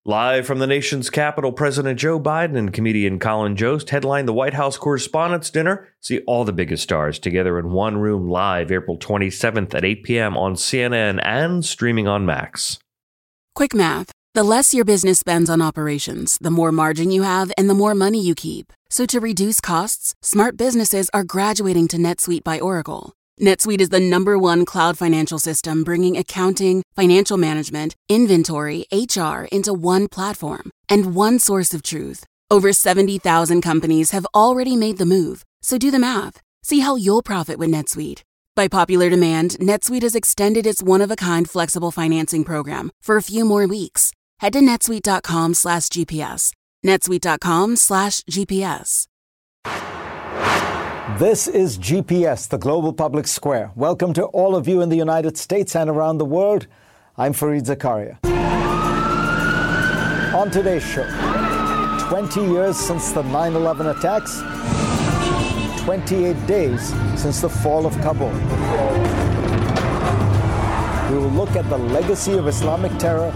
Live from the nation's capital, President Joe Biden and comedian Colin Jost headline the White House Correspondents' Dinner. See all the biggest stars together in one room live April 27th at 8 p.m. on CNN and streaming on Max. Quick math. The less your business spends on operations, the more margin you have and the more money you keep. So to reduce costs, smart businesses are graduating to NetSuite by Oracle. NetSuite is the #1 cloud financial system, bringing accounting, financial management, inventory, HR into one platform and one source of truth. Over 70,000 companies have already made the move. So do the math. See how you'll profit with NetSuite. By popular demand, NetSuite has extended its one-of-a-kind flexible financing program for a few more weeks. Head to netsuite.com/GPS. netsuite.com/GPS. This is GPS, the Global Public Square. Welcome to all of you in the United States and around the world. I'm Fareed Zakaria. On today's show, 20 years since the 9/11 attacks, 28 days since the fall of Kabul. We will look at the legacy of Islamic terror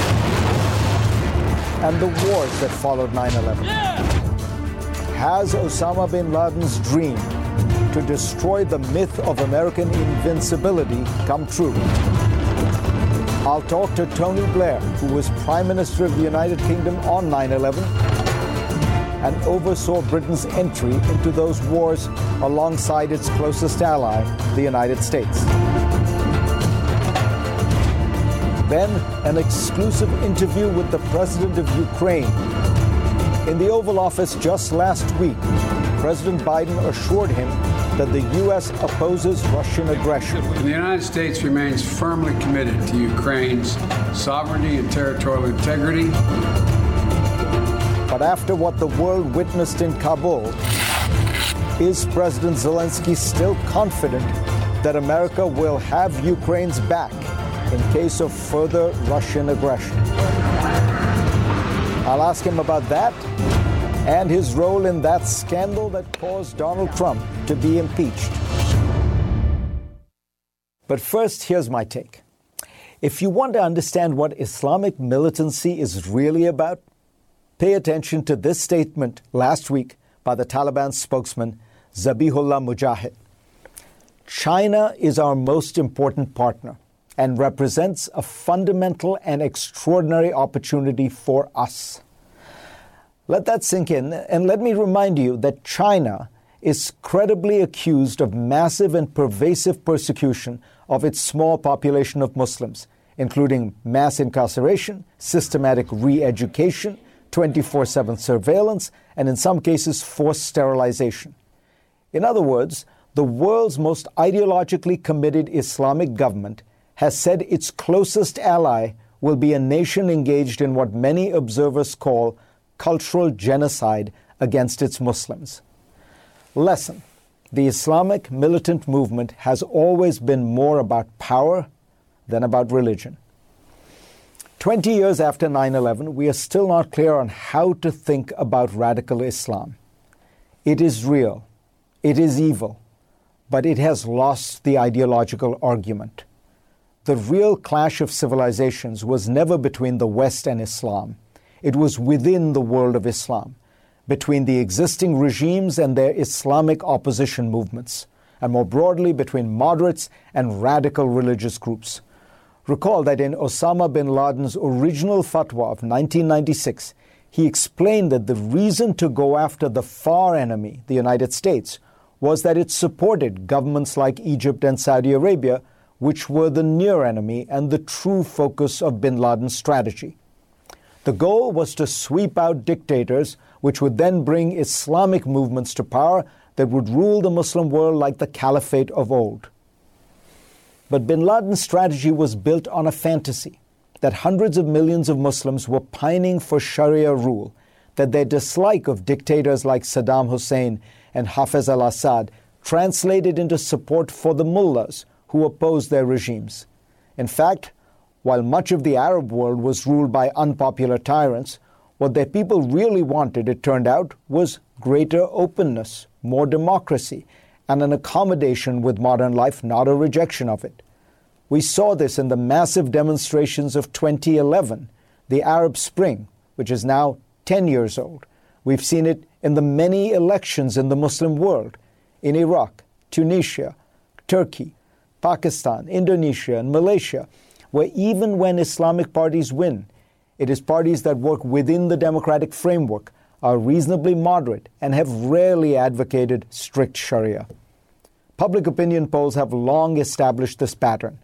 and the wars that followed 9/11. Has Osama bin Laden's dream to destroy the myth of American invincibility come true? I'll talk to Tony Blair, who was Prime Minister of the United Kingdom on 9/11 and oversaw Britain's entry into those wars alongside its closest ally, the United States. Then, an exclusive interview with the President of Ukraine. In the Oval Office just last week, President Biden assured him that the U.S. opposes Russian aggression. The United States remains firmly committed to Ukraine's sovereignty and territorial integrity. But after what the world witnessed in Kabul, is President Zelensky still confident that America will have Ukraine's back in case of further Russian aggression? I'll ask him about that and his role in that scandal that caused Donald Trump to be impeached. But first, here's my take. If you want to understand what Islamic militancy is really about, pay attention to this statement last week by the Taliban spokesman, Zabihullah Mujahid. China is our most important partner and represents a fundamental and extraordinary opportunity for us. Let that sink in, and let me remind you that China is credibly accused of massive and pervasive persecution of its small population of Muslims, including mass incarceration, systematic re-education, 24/7 surveillance, and in some cases forced sterilization. In other words, the world's most ideologically committed Islamic government has said its closest ally will be a nation engaged in what many observers call cultural genocide against its Muslims. Lesson: the Islamic militant movement has always been more about power than about religion. 20 years after 9/11, we are still not clear on how to think about radical Islam. It is real, it is evil, but it has lost the ideological argument. The real clash of civilizations was never between the West and Islam. It was within the world of Islam, between the existing regimes and their Islamic opposition movements, and more broadly between moderates and radical religious groups. Recall that in Osama bin Laden's original fatwa of 1996, he explained that the reason to go after the far enemy, the United States, was that it supported governments like Egypt and Saudi Arabia, which were the near enemy and the true focus of bin Laden's strategy. The goal was to sweep out dictators, which would then bring Islamic movements to power that would rule the Muslim world like the caliphate of old. But bin Laden's strategy was built on a fantasy that hundreds of millions of Muslims were pining for Sharia rule, that their dislike of dictators like Saddam Hussein and Hafez al-Assad translated into support for the mullahs who opposed their regimes. In fact, while much of the Arab world was ruled by unpopular tyrants, what their people really wanted, it turned out, was greater openness, more democracy, and an accommodation with modern life, not a rejection of it. We saw this in the massive demonstrations of 2011, the Arab Spring, which is now 10 years old. We've seen it in the many elections in the Muslim world, in Iraq, Tunisia, Turkey, Pakistan, Indonesia, and Malaysia, where even when Islamic parties win, it is parties that work within the democratic framework, are reasonably moderate, and have rarely advocated strict Sharia. Public opinion polls have long established this pattern.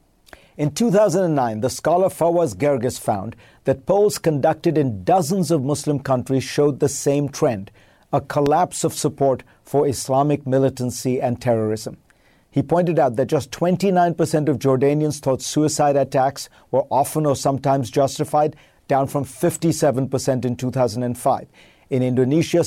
In 2009, the scholar Fawaz Gerges found that polls conducted in dozens of Muslim countries showed the same trend, a collapse of support for Islamic militancy and terrorism. He pointed out that just 29% of Jordanians thought suicide attacks were often or sometimes justified, down from 57% in 2005. In Indonesia,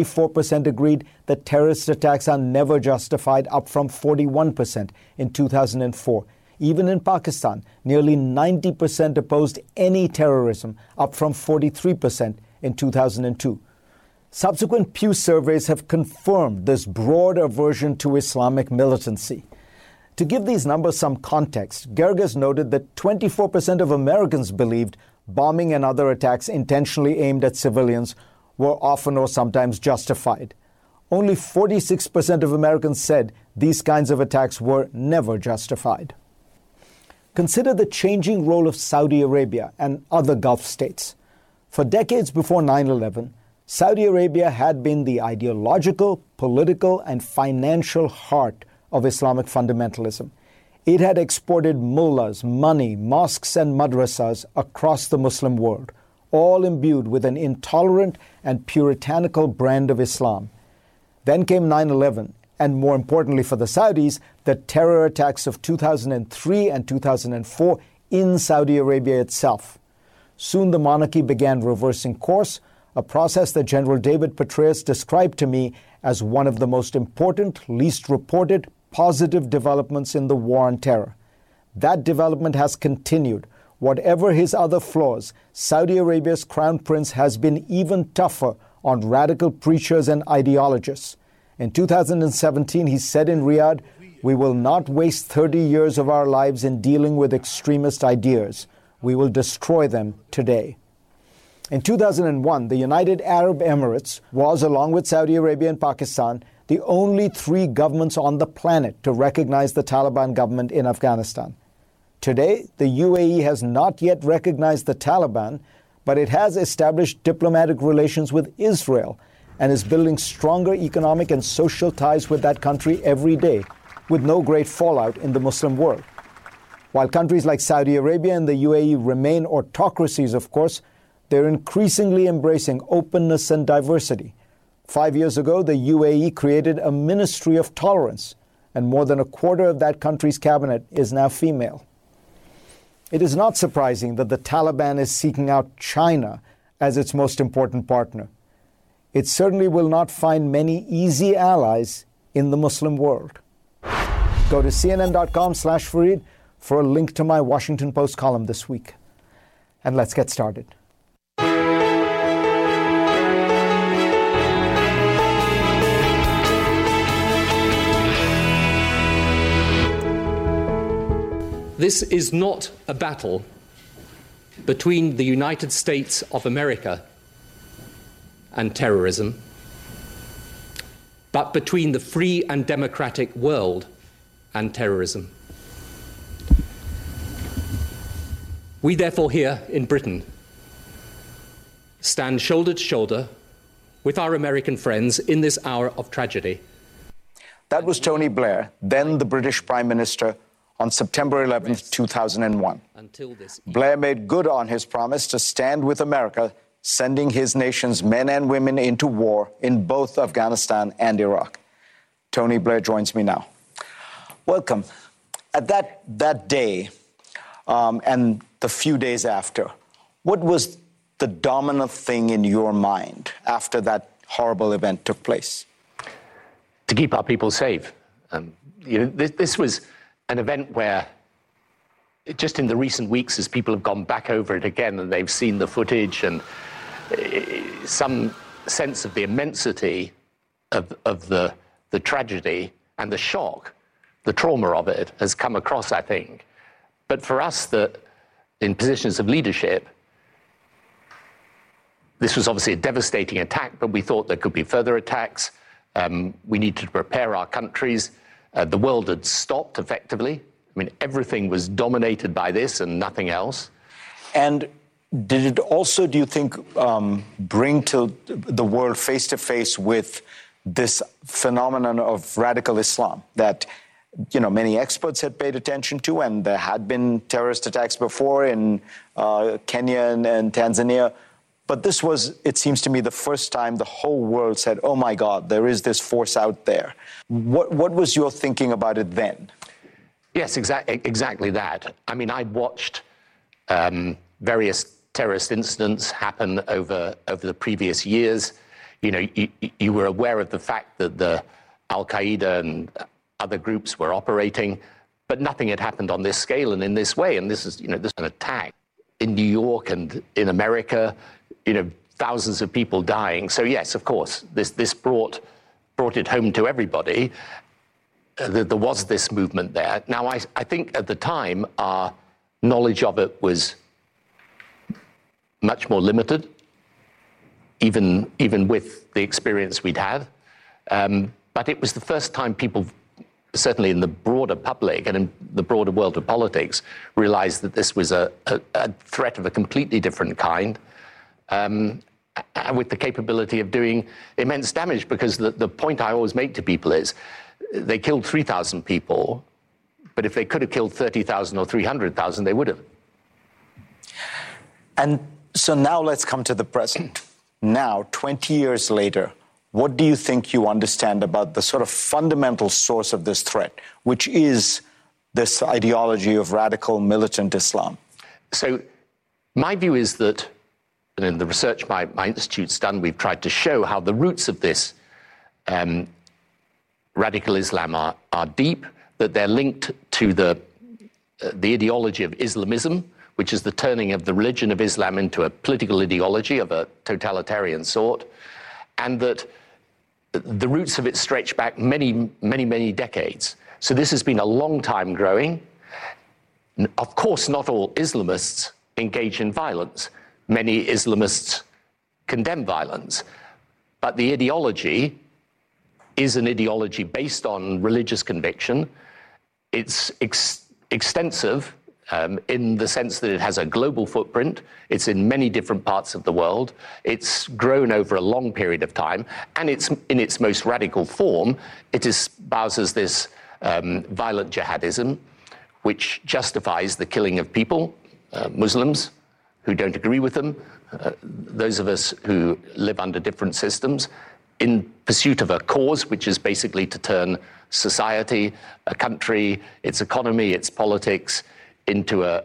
74% agreed that terrorist attacks are never justified, up from 41% in 2004. Even in Pakistan, nearly 90% opposed any terrorism, up from 43% in 2002. Subsequent Pew surveys have confirmed this broad aversion to Islamic militancy. To give these numbers some context, Gerges noted that 24% of Americans believed bombing and other attacks intentionally aimed at civilians were often or sometimes justified. Only 46% of Americans said these kinds of attacks were never justified. Consider the changing role of Saudi Arabia and other Gulf states. For decades before 9/11, Saudi Arabia had been the ideological, political, and financial heart of Islamic fundamentalism. It had exported mullahs, money, mosques, and madrasas across the Muslim world, all imbued with an intolerant and puritanical brand of Islam. Then came 9/11, and more importantly for the Saudis, the terror attacks of 2003 and 2004 in Saudi Arabia itself. Soon the monarchy began reversing course, a process that General David Petraeus described to me as one of the most important, least reported, positive developments in the war on terror. That development has continued. Whatever his other flaws, Saudi Arabia's crown prince has been even tougher on radical preachers and ideologists. In 2017, he said in Riyadh, "We will not waste 30 years of our lives in dealing with extremist ideas. We will destroy them today." In 2001, the United Arab Emirates was, along with Saudi Arabia and Pakistan, the only three governments on the planet to recognize the Taliban government in Afghanistan. Today, the UAE has not yet recognized the Taliban, but it has established diplomatic relations with Israel and is building stronger economic and social ties with that country every day, with no great fallout in the Muslim world. While countries like Saudi Arabia and the UAE remain autocracies, of course, they're increasingly embracing openness and diversity. 5 years ago, the UAE created a Ministry of Tolerance, and more than a quarter of that country's cabinet is now female. It is not surprising that the Taliban is seeking out China as its most important partner. It certainly will not find many easy allies in the Muslim world. Go to cnn.com/Fareed for a link to my Washington Post column this week. And let's get started. This is not a battle between the United States of America and terrorism, but between the free and democratic world and terrorism. We therefore here in Britain stand shoulder to shoulder with our American friends in this hour of tragedy. That was Tony Blair, then the British Prime Minister, on September 11th, 2001. Blair made good on his promise to stand with America, sending his nation's men and women into war in both Afghanistan and Iraq. Tony Blair joins me now. Welcome. At that day and the few days after, what was the dominant thing in your mind after that horrible event took place? To keep our people safe. This was an event where, just in the recent weeks, as people have gone back over it again and they've seen the footage and some sense of the immensity of the tragedy and the shock, the trauma of it has come across, I think. But for us, in positions of leadership, This was obviously a devastating attack, but we thought there could be further attacks. We needed to prepare our countries. The world had stopped effectively. I mean, everything was dominated by this and nothing else. And did it also, do you think, bring to the world face to face with this phenomenon of radical Islam that, you know, many experts had paid attention to, and there had been terrorist attacks before in Kenya and Tanzania? But this was, it seems to me, the first time the whole world said, oh my God, there is this force out there. What was your thinking about it then? Yes, exactly that. I mean, I watched various terrorist incidents happen over the previous years. You know, you were aware of the fact that the Al-Qaeda and other groups were operating, but nothing had happened on this scale and in this way. And this is, you know, this is an attack in New York and in America, you know, thousands of people dying. So yes, of course, this brought it home to everybody. There was this movement there. Now, I think at the time, our knowledge of it was much more limited, even with the experience we'd had. But it was the first time people, certainly in the broader public and in the broader world of politics, realized that this was a threat of a completely different kind, with the capability of doing immense damage. Because the point I always make to people is, they killed 3,000 people, but if they could have killed 30,000 or 300,000, they would have. And so now let's come to the present. Now, 20 years later, what do you think you understand about the sort of fundamental source of this threat, which is this ideology of radical militant Islam? So my view is that, and in the research my institute's done, we've tried to show how the roots of this radical Islam are deep, that they're linked to the ideology of Islamism, which is the turning of the religion of Islam into a political ideology of a totalitarian sort, and that the roots of it stretch back many, many, many decades. So this has been a long time growing. Of course, not all Islamists engage in violence. Many Islamists condemn violence. But the ideology is an ideology based on religious conviction. It's extensive in the sense that it has a global footprint. It's in many different parts of the world. It's grown over a long period of time, and it's in its most radical form. It espouses this violent jihadism, which justifies the killing of people, Muslims who don't agree with them, those of us who live under different systems, in pursuit of a cause, which is basically to turn society, a country, its economy, its politics, into a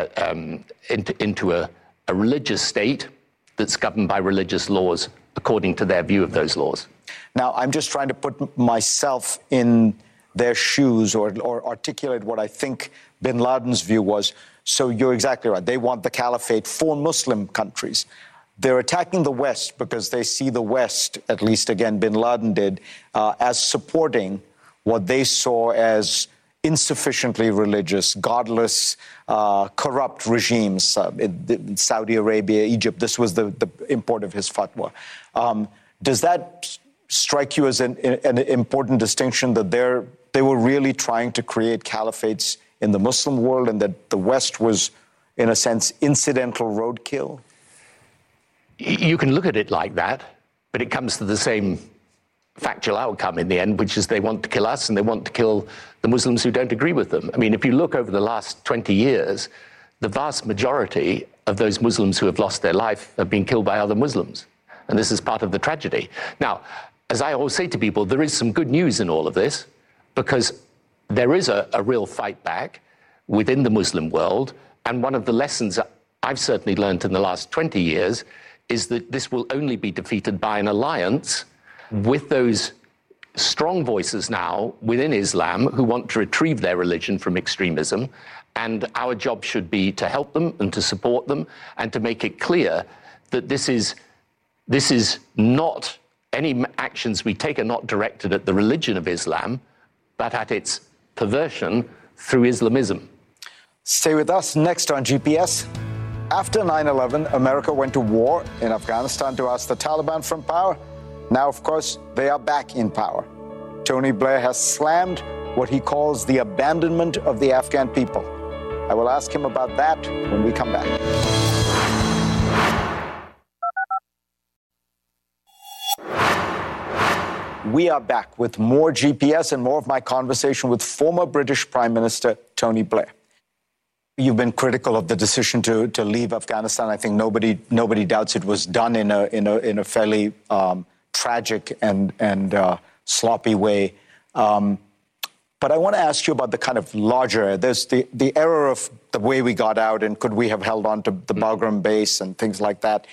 religious state that's governed by religious laws according to their view of those laws. Now, I'm just trying to put myself in their shoes or articulate what I think bin Laden's view was. So you're exactly right. They want the caliphate for Muslim countries. They're attacking the West because they see the West, at least again bin Laden did, as supporting what they saw as insufficiently religious, godless, corrupt regimes. In Saudi Arabia, Egypt, this was the import of his fatwa. Does that strike you as an important distinction, that they were really trying to create caliphates in the Muslim world and that the West was, in a sense, incidental roadkill? You can look at it like that, but it comes to the same factual outcome in the end, which is they want to kill us and they want to kill the Muslims who don't agree with them. I mean, if you look over the last 20 years, the vast majority of those Muslims who have lost their life have been killed by other Muslims. And this is part of the tragedy. Now, as I always say to people, there is some good news in all of this, because there is a real fight back within the Muslim world. And one of the lessons I've certainly learned in the last 20 years is that this will only be defeated by an alliance with those strong voices now within Islam who want to retrieve their religion from extremism. And our job should be to help them and to support them and to make it clear that this is not, any actions we take are not directed at the religion of Islam, but at its perversion through Islamism. Stay with us. Next on GPS, After 9/11, America went to war in Afghanistan to oust the Taliban from power. Now, of course, they are back in power. Tony Blair has slammed what he calls the abandonment of the Afghan people. I will ask him about that when we come back. We are back with more GPS and more of my conversation with former British Prime Minister Tony Blair. You've been critical of the decision to leave Afghanistan. I think nobody doubts it was done in a fairly tragic and sloppy way. But I want to ask you about the kind of larger. There's the error of the way we got out, and could we have held on to the Bagram base and things like that.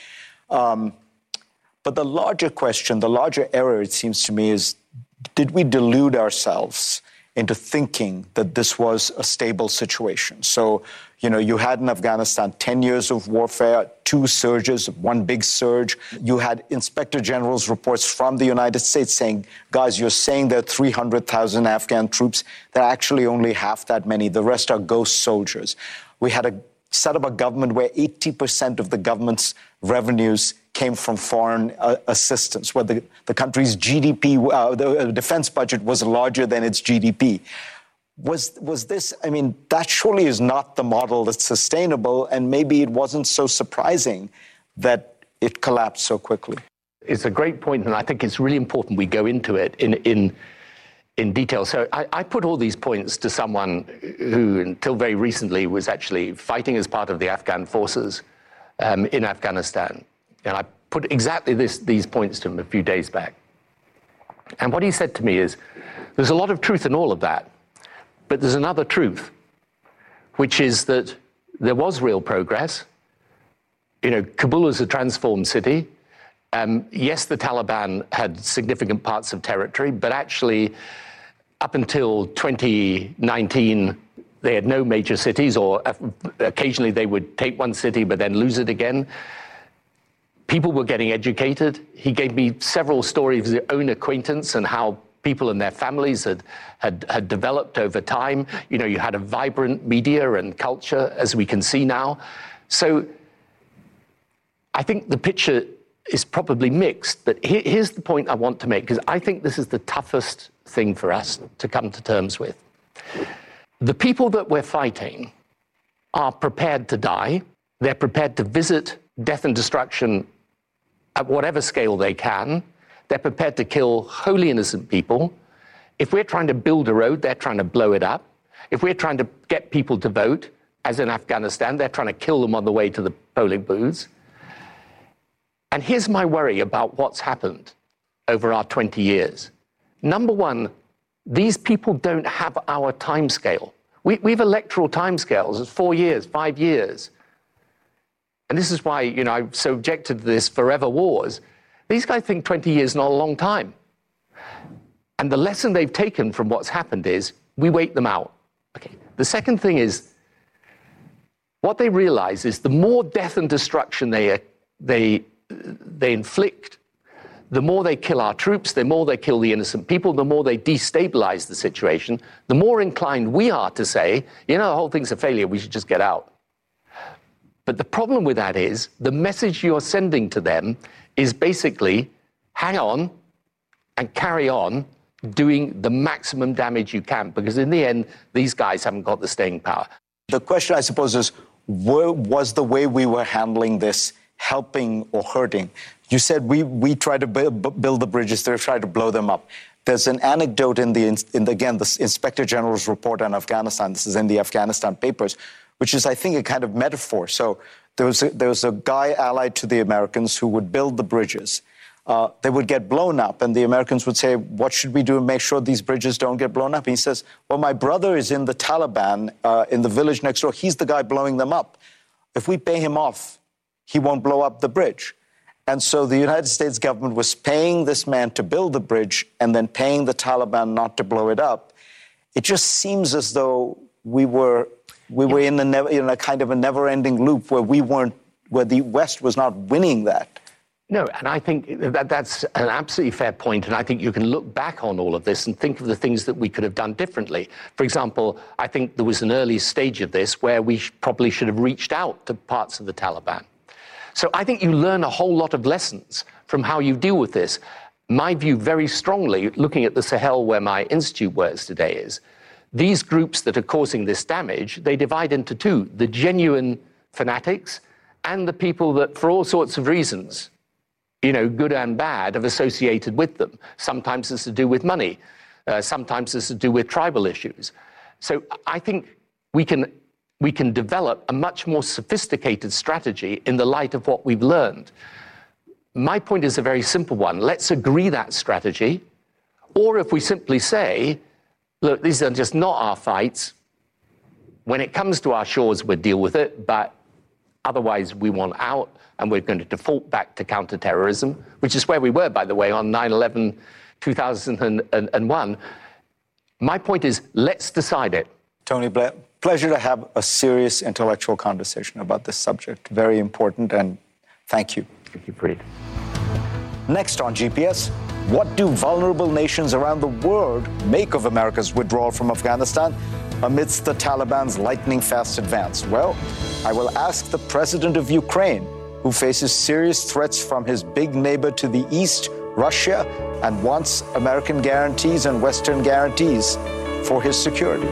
But the larger question, the larger error, it seems to me, is did we delude ourselves into thinking that this was a stable situation? So, you had in Afghanistan 10 years of warfare, 2 surges, 1 big surge. You had Inspector General's reports from the United States saying, guys, you're saying there are 300,000 Afghan troops. There are actually only half that many. The rest are ghost soldiers. We had set up a government where 80% of the government's revenues came from foreign assistance, where the country's GDP, the defense budget was larger than its GDP. Was this, that surely is not the model that's sustainable, and maybe it wasn't so surprising that it collapsed so quickly. It's a great point, and I think it's really important we go into it in detail. So I put all these points to someone who, until very recently, was actually fighting as part of the Afghan forces in Afghanistan. And I put exactly these points to him a few days back. And what he said to me is, there's a lot of truth in all of that, but there's another truth, which is that there was real progress. Kabul is a transformed city. Yes, the Taliban had significant parts of territory, but actually, up until 2019, they had no major cities, or occasionally they would take one city but then lose it again. People were getting educated. He gave me several stories of his own acquaintance and how people and their families had developed over time. You had a vibrant media and culture, as we can see now. So I think the picture is probably mixed, but here's the point I want to make, because I think this is the toughest thing for us to come to terms with. The people that we're fighting are prepared to die. They're prepared to visit death and destruction at whatever scale they can. They're prepared to kill wholly innocent people. If we're trying to build a road, they're trying to blow it up. If we're trying to get people to vote, as in Afghanistan, they're trying to kill them on the way to the polling booths. And here's my worry about what's happened over our 20 years. Number one, these people don't have our timescale. We have electoral timescales. It's 4 years, 5 years. And this is why, I'm so objected to this forever wars. These guys think 20 years is not a long time. And the lesson they've taken from what's happened is we wait them out. Okay. The second thing is, what they realize is the more death and destruction they inflict, the more they kill our troops, the more they kill the innocent people, the more they destabilize the situation, the more inclined we are to say, the whole thing's a failure, we should just get out. But the problem with that is the message you're sending to them is basically hang on and carry on doing the maximum damage you can, because in the end, these guys haven't got the staying power. The question, I suppose, is was the way we were handling this helping or hurting? You said we tried to build the bridges, they tried to blow them up. There's an anecdote in the Inspector General's report on Afghanistan. This is in the Afghanistan papers, which is, I think, a kind of metaphor. So there was a guy allied to the Americans who would build the bridges. They would get blown up, and the Americans would say, what should we do to make sure these bridges don't get blown up? And he says, well, my brother is in the Taliban in the village next door. He's the guy blowing them up. If we pay him off, he won't blow up the bridge. And so the United States government was paying this man to build the bridge and then paying the Taliban not to blow it up. It just seems as though we were in a kind of a never-ending loop where the West was not winning that. No, and I think that's an absolutely fair point. And I think you can look back on all of this and think of the things that we could have done differently. For example, I think there was an early stage of this where we probably should have reached out to parts of the Taliban. So I think you learn a whole lot of lessons from how you deal with this. My view very strongly, looking at the Sahel where my institute works today, is these groups that are causing this damage, they divide into two: the genuine fanatics and the people that, for all sorts of reasons, good and bad, have associated with them. Sometimes it's to do with money. Sometimes it's to do with tribal issues. So I think we can develop a much more sophisticated strategy in the light of what we've learned. My point is a very simple one. Let's agree that strategy. Or if we simply say, look, these are just not our fights. When it comes to our shores, we'll deal with it. But otherwise, we want out. And we're going to default back to counterterrorism, which is where we were, by the way, on 9/11, 2001. My point is, let's decide it. Tony Blair, pleasure to have a serious intellectual conversation about this subject. Very important, and thank you. Thank you, Preet. Next on GPS, what do vulnerable nations around the world make of America's withdrawal from Afghanistan amidst the Taliban's lightning-fast advance? Well, I will ask the president of Ukraine, who faces serious threats from his big neighbor to the east, Russia, and wants American guarantees and Western guarantees for his security.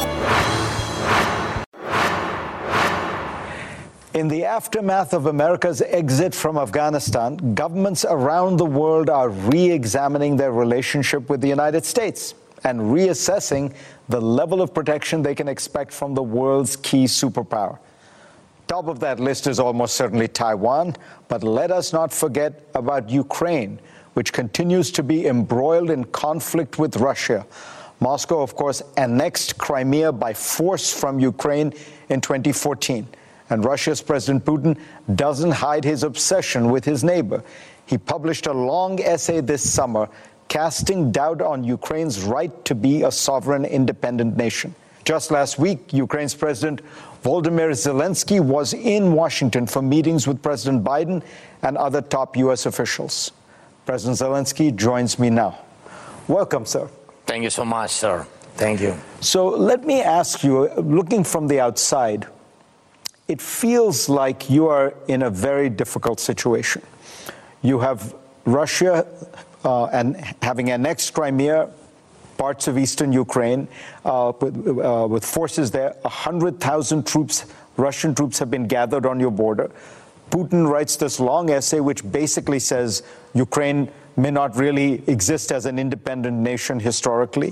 In the aftermath of America's exit from Afghanistan, governments around the world are re-examining their relationship with the United States and reassessing the level of protection they can expect from the world's key superpower. Top of that list is almost certainly Taiwan, but let us not forget about Ukraine, which continues to be embroiled in conflict with Russia. Moscow, of course, annexed Crimea by force from Ukraine in 2014. And Russia's President Putin doesn't hide his obsession with his neighbor. He published a long essay this summer casting doubt on Ukraine's right to be a sovereign, independent nation. Just last week, Ukraine's President Volodymyr Zelensky was in Washington for meetings with President Biden and other top U.S. officials. President Zelensky joins me now. Welcome, sir. Thank you so much, sir. Thank you. So let me ask you, looking from the outside, it feels like you are in a very difficult situation. You have Russia and having annexed Crimea, parts of eastern Ukraine, with forces there. 100,000 troops, Russian troops, have been gathered on your border. Putin writes this long essay which basically says Ukraine may not really exist as an independent nation historically.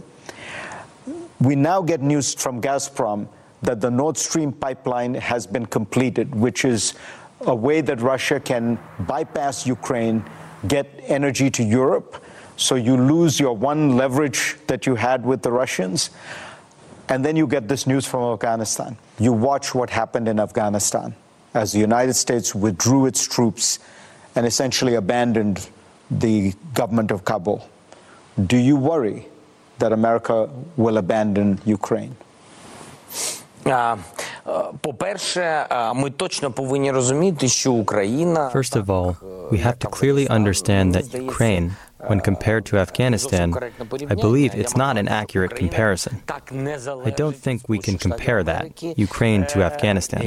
We now get news from Gazprom that the Nord Stream pipeline has been completed, which is a way that Russia can bypass Ukraine, get energy to Europe. So you lose your one leverage that you had with the Russians. And then you get this news from Afghanistan. You watch what happened in Afghanistan as the United States withdrew its troops and essentially abandoned the government of Kabul. Do you worry that America will abandon Ukraine? По-перше, ми точно повинні розуміти, що Україна... First of all, we have to clearly understand that Ukraine, when compared to Afghanistan, I believe it's not an accurate comparison. I don't think we can compare that, Ukraine to Afghanistan.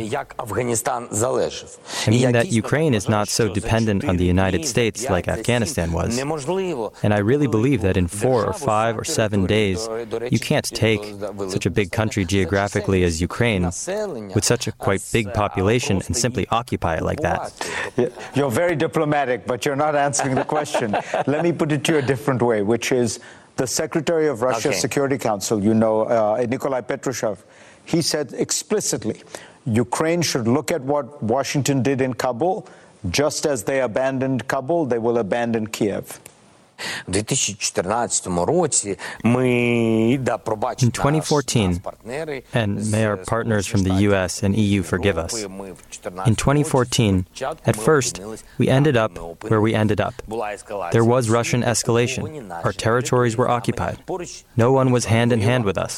I mean that Ukraine is not so dependent on the United States like Afghanistan was. And I really believe that in 4 or 5 or 7 days, you can't take such a big country geographically as Ukraine, with such a quite big population, and simply occupy it like that. You're very diplomatic, but you're not answering the question. Let me put it to you a different way, which is the Secretary of Russia's Security Council, Nikolai Patrushev, he said explicitly, Ukraine should look at what Washington did in Kabul. Just as they abandoned Kabul, they will abandon Kiev. В 2014 році ми, In 2014, and may our partners from the US and EU forgive us, in 2014, at first, we ended up where we ended up. There was Russian escalation. Our territories were occupied. No one was hand in hand with us.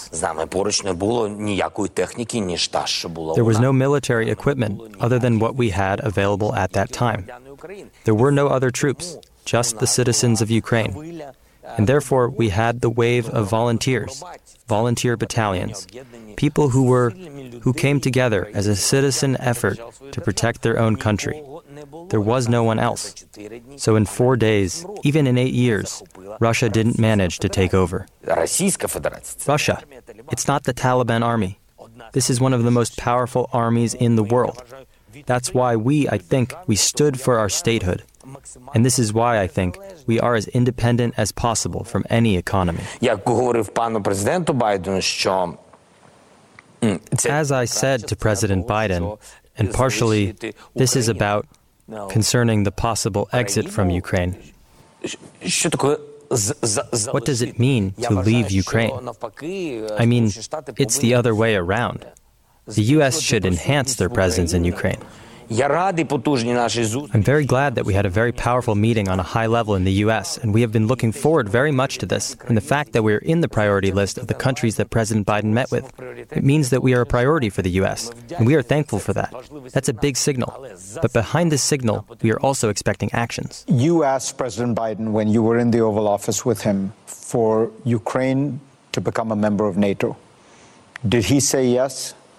There was no military equipment other than what we had available at that time. There were no other troops, just the citizens of Ukraine. And therefore, we had the wave of volunteers, volunteer battalions, people who came together as a citizen effort to protect their own country. There was no one else. So in 4 days, even in 8 years, Russia didn't manage to take over. Russia, it's not the Taliban army. This is one of the most powerful armies in the world. That's why I think we stood for our statehood. And this is why I think we are as independent as possible from any economy. As I said to President Biden, and partially this is about concerning the possible exit from Ukraine. What does it mean to leave Ukraine? I mean, it's the other way around. The U.S. should enhance their presence in Ukraine. I'm very glad that we had a very powerful meeting on a high level in the U.S., and we have been looking forward very much to this, and the fact that we're in the priority list of the countries that President Biden met with. It means that we are a priority for the U.S., and we are thankful for that. That's a big signal. But behind this signal, we are also expecting actions. You asked President Biden when you were in the Oval Office with him for Ukraine to become a member of NATO. Did he say yes?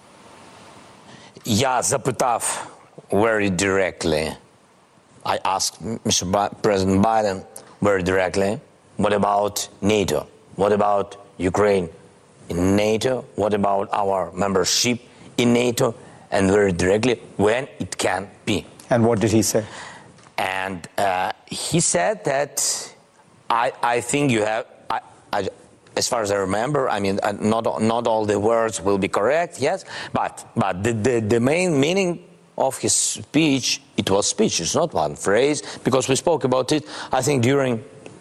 Я запитав very directly. I asked Mr. President Biden very directly, what about NATO? What about Ukraine in NATO? What about our membership in NATO? And very directly, when it can be. And what did he say? And he said that I think you have, as far as I remember, I mean, not all the words will be correct, yes, but the main meaning of his speech, it was speech, it's not one phrase, because we spoke about it, I think, during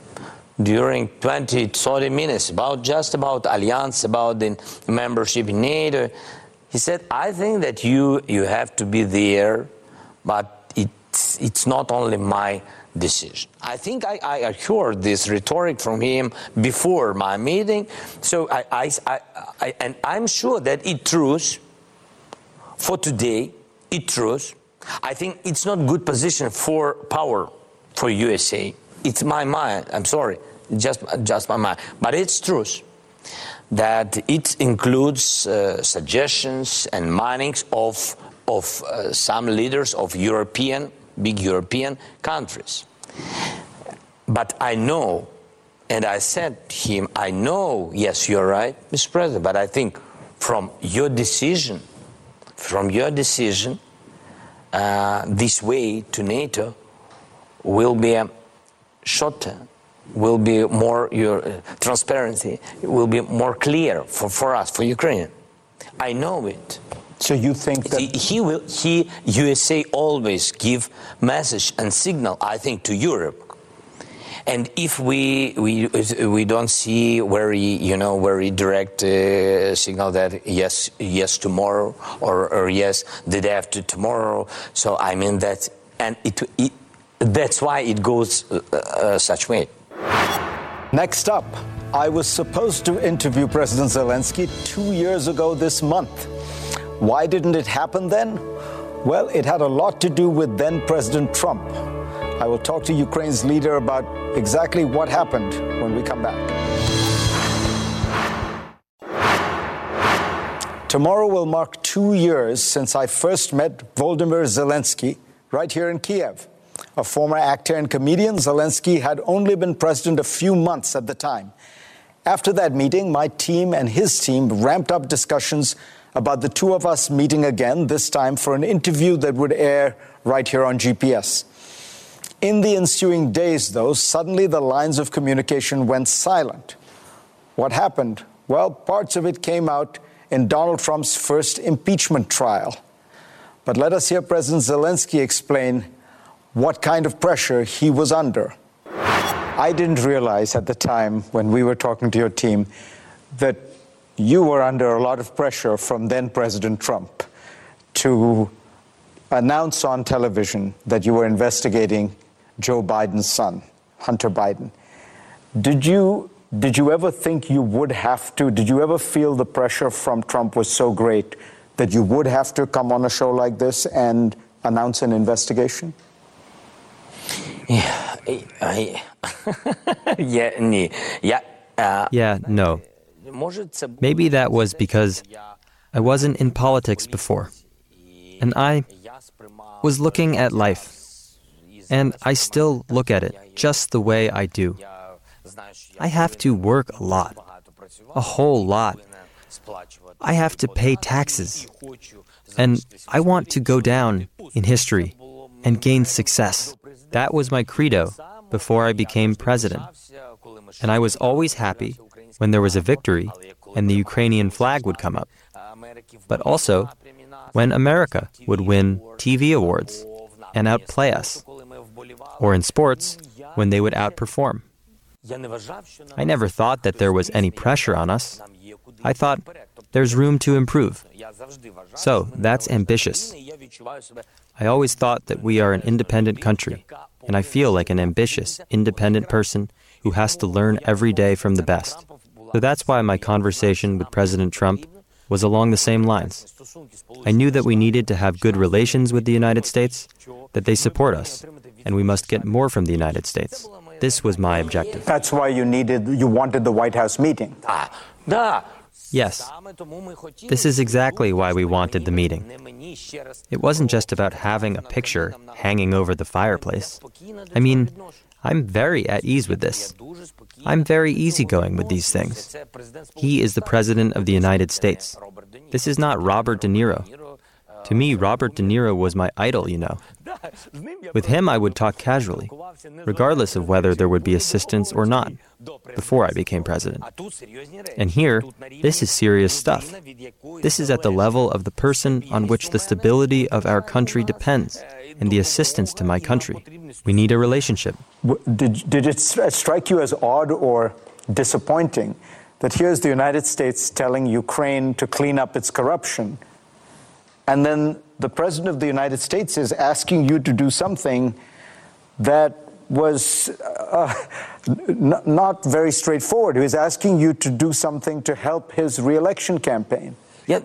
20, 30 minutes, just about alliance, about the membership in NATO. He said, I think that you have to be there, but it's not only my decision. I think I heard this rhetoric from him before my meeting, so and I'm sure that it truth for today. It truth. I think it's not good position for power for USA. It's my mind. I'm sorry, just my mind. But it's truth that it includes suggestions and mindings of some leaders of big European countries. But I know, and I said to him, I know, yes, you're right, Mr. President, but I think from your decision, this way to NATO will be shorter, will be more transparency, will be more clear for us, for Ukraine. I know it. So you think that USA always give message and signal, I think, to Europe. And if we don't see very direct signal that yes tomorrow or yes the day after tomorrow, so I mean that, and that's why it goes such way. Next up, I was supposed to interview President Zelensky 2 years ago this month. Why didn't it happen then? Well, it had a lot to do with then President Trump. I will talk to Ukraine's leader about exactly what happened when we come back. Tomorrow will mark 2 years since I first met Volodymyr Zelensky right here in Kiev. A former actor and comedian, Zelensky had only been president a few months at the time. After that meeting, my team and his team ramped up discussions about the two of us meeting again, this time for an interview that would air right here on GPS. In the ensuing days, though, suddenly the lines of communication went silent. What happened? Well, parts of it came out in Donald Trump's first impeachment trial. But let us hear President Zelensky explain what kind of pressure he was under. I didn't realize at the time when we were talking to your team that you were under a lot of pressure from then President Trump to announce on television that you were investigating Joe Biden's son, Hunter Biden. Did you ever think you would have to? Did you ever feel the pressure from Trump was so great that you would have to come on a show like this and announce an investigation? No. Maybe that was because I wasn't in politics before, and I was looking at life, and I still look at it just the way I do. I have to work a lot, a whole lot. I have to pay taxes, and I want to go down in history and gain success. That was my credo before I became president, and I was always happy when there was a victory and the Ukrainian flag would come up, but also when America would win TV awards and outplay us, or in sports, when they would outperform. I never thought that there was any pressure on us. I thought there's room to improve. So that's ambitious. I always thought that we are an independent country, and I feel like an ambitious, independent person who has to learn every day from the best. So that's why my conversation with President Trump was along the same lines. I knew that we needed to have good relations with the United States, that they support us, and we must get more from the United States. This was my objective. That's why you wanted the White House meeting. Yes. This is exactly why we wanted the meeting. It wasn't just about having a picture hanging over the fireplace. I mean, I'm very at ease with this. I'm very easygoing with these things. He is the President of the United States. This is not Robert De Niro. To me, Robert De Niro was my idol, you know. With him, I would talk casually, regardless of whether there would be assistance or not, before I became president. And here, this is serious stuff. This is at the level of the person on which the stability of our country depends, and the assistance to my country. We need a relationship. Did it strike you as odd or disappointing that here's the United States telling Ukraine to clean up its corruption, and then the President of the United States is asking you to do something that was not very straightforward? He was asking you to do something to help his re-election campaign.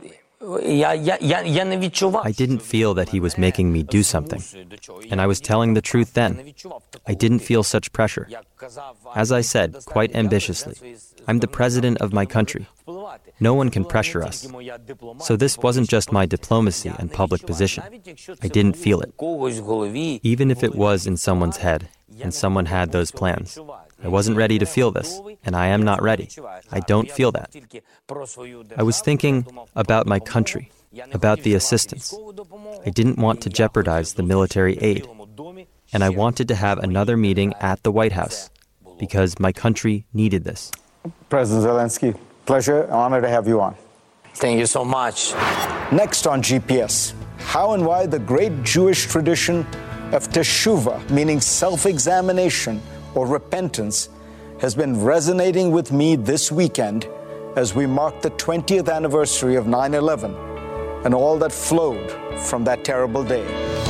I didn't feel that he was making me do something, and I was telling the truth then. I didn't feel such pressure. As I said, quite ambitiously, I'm the president of my country. No one can pressure us. So this wasn't just my diplomacy and public position. I didn't feel it. Even if it was in someone's head, and someone had those plans. I wasn't ready to feel this, and I am not ready. I don't feel that. I was thinking about my country, about the assistance. I didn't want to jeopardize the military aid, and I wanted to have another meeting at the White House, because my country needed this. President Zelensky, pleasure, honor to have you on. Thank you so much. Next on GPS, how and why the great Jewish tradition of teshuvah, meaning self-examination or repentance, has been resonating with me this weekend as we mark the 20th anniversary of 9/11 and all that flowed from that terrible day.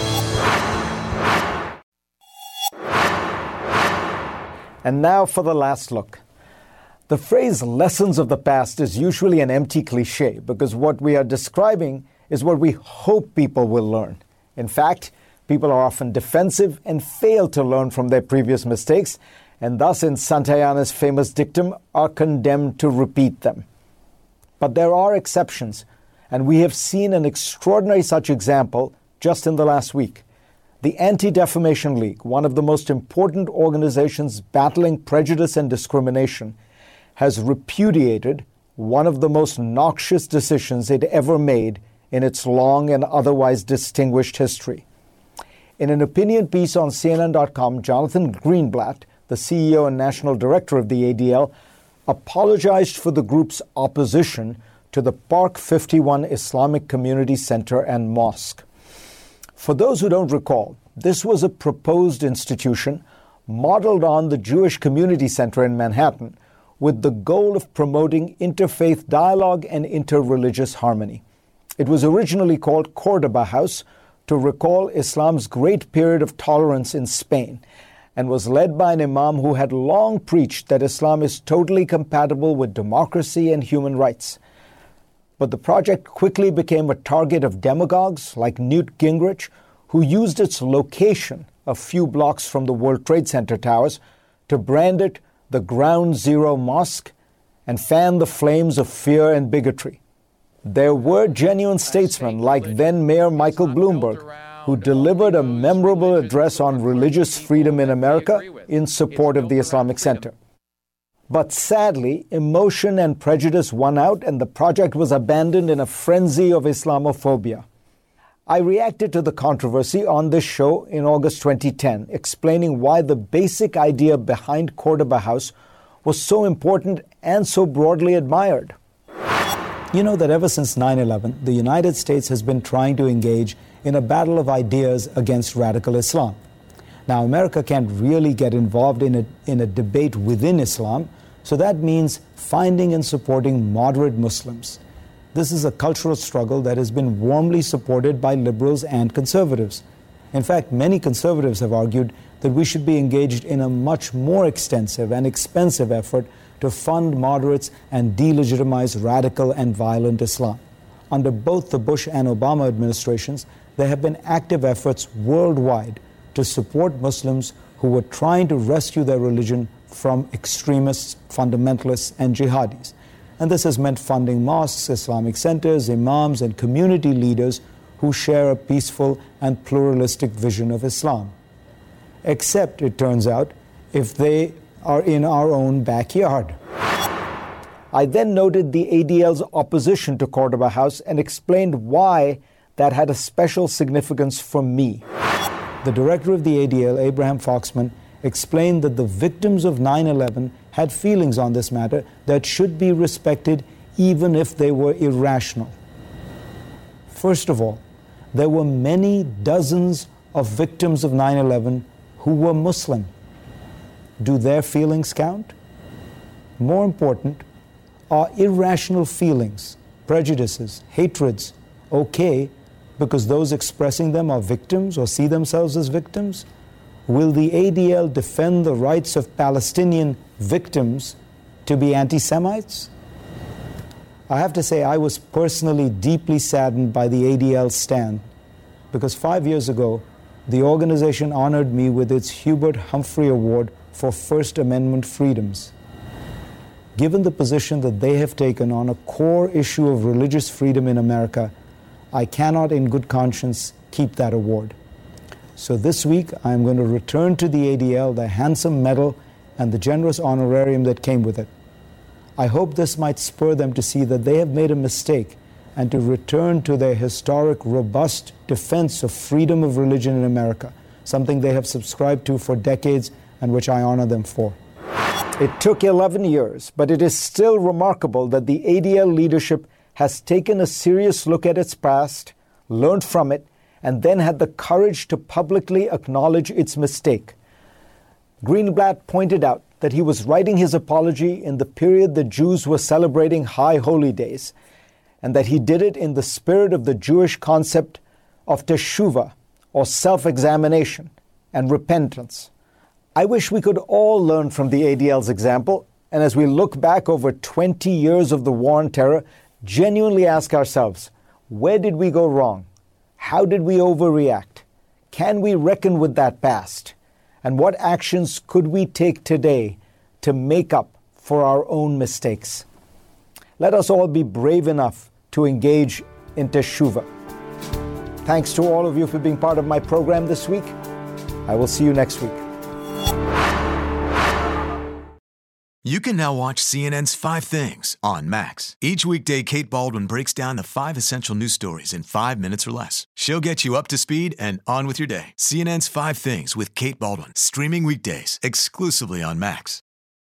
And now for the last look. The phrase lessons of the past is usually an empty cliche because what we are describing is what we hope people will learn. In fact, people are often defensive and fail to learn from their previous mistakes, and thus, in Santayana's famous dictum, are condemned to repeat them. But there are exceptions, and we have seen an extraordinary such example just in the last week. The Anti-Defamation League, one of the most important organizations battling prejudice and discrimination, has repudiated one of the most noxious decisions it ever made in its long and otherwise distinguished history. In an opinion piece on CNN.com, Jonathan Greenblatt, the CEO and national director of the ADL, apologized for the group's opposition to the Park 51 Islamic Community Center and Mosque. For those who don't recall, this was a proposed institution modeled on the Jewish Community Center in Manhattan, with the goal of promoting interfaith dialogue and interreligious harmony. It was originally called Cordoba House to recall Islam's great period of tolerance in Spain, and was led by an imam who had long preached that Islam is totally compatible with democracy and human rights. But the project quickly became a target of demagogues like Newt Gingrich, who used its location a few blocks from the World Trade Center towers to brand it the Ground Zero Mosque and fan the flames of fear and bigotry. There were genuine statesmen like then Mayor Michael Bloomberg, who delivered a memorable address on religious freedom in America in support of the Islamic Center. But sadly, emotion and prejudice won out, and the project was abandoned in a frenzy of Islamophobia. I reacted to the controversy on this show in August 2010, explaining why the basic idea behind Cordoba House was so important and so broadly admired. You know that ever since 9/11, the United States has been trying to engage in a battle of ideas against radical Islam. Now, America can't really get involved in a debate within Islam, so that means finding and supporting moderate Muslims. This is a cultural struggle that has been warmly supported by liberals and conservatives. In fact, many conservatives have argued that we should be engaged in a much more extensive and expensive effort to fund moderates and delegitimize radical and violent Islam. Under both the Bush and Obama administrations, there have been active efforts worldwide to support Muslims who were trying to rescue their religion from extremists, fundamentalists, and jihadis. And this has meant funding mosques, Islamic centers, imams, and community leaders who share a peaceful and pluralistic vision of Islam. Except, it turns out, if they are in our own backyard. I then noted the ADL's opposition to Cordoba House and explained why that had a special significance for me. The director of the ADL, Abraham Foxman, explained that the victims of 9/11 had feelings on this matter that should be respected even if they were irrational. First of all, there were many dozens of victims of 9/11 who were Muslim. Do their feelings count? More important, are irrational feelings, prejudices, hatreds okay because those expressing them are victims or see themselves as victims? Will the ADL defend the rights of Palestinian victims to be anti-Semites? I have to say I was personally deeply saddened by the ADL's stand because 5 years ago, the organization honored me with its Hubert Humphrey Award for First Amendment freedoms. Given the position that they have taken on a core issue of religious freedom in America, I cannot in good conscience keep that award. So this week, I am going to return to the ADL the handsome medal and the generous honorarium that came with it. I hope this might spur them to see that they have made a mistake and to return to their historic, robust defense of freedom of religion in America, something they have subscribed to for decades and which I honor them for. It took 11 years, but it is still remarkable that the ADL leadership has taken a serious look at its past, learned from it, and then had the courage to publicly acknowledge its mistake. Greenblatt pointed out that he was writing his apology in the period the Jews were celebrating high holy days, and that he did it in the spirit of the Jewish concept of teshuvah, or self-examination, and repentance. I wish we could all learn from the ADL's example, and as we look back over 20 years of the war on terror, genuinely ask ourselves, where did we go wrong? How did we overreact? Can we reckon with that past? And what actions could we take today to make up for our own mistakes? Let us all be brave enough to engage in teshuvah. Thanks to all of you for being part of my program this week. I will see you next week. You can now watch CNN's 5 Things on Max. Each weekday, Kate Baldwin breaks down the 5 essential news stories in 5 minutes or less. She'll get you up to speed and on with your day. CNN's 5 Things with Kate Baldwin, streaming weekdays exclusively on Max.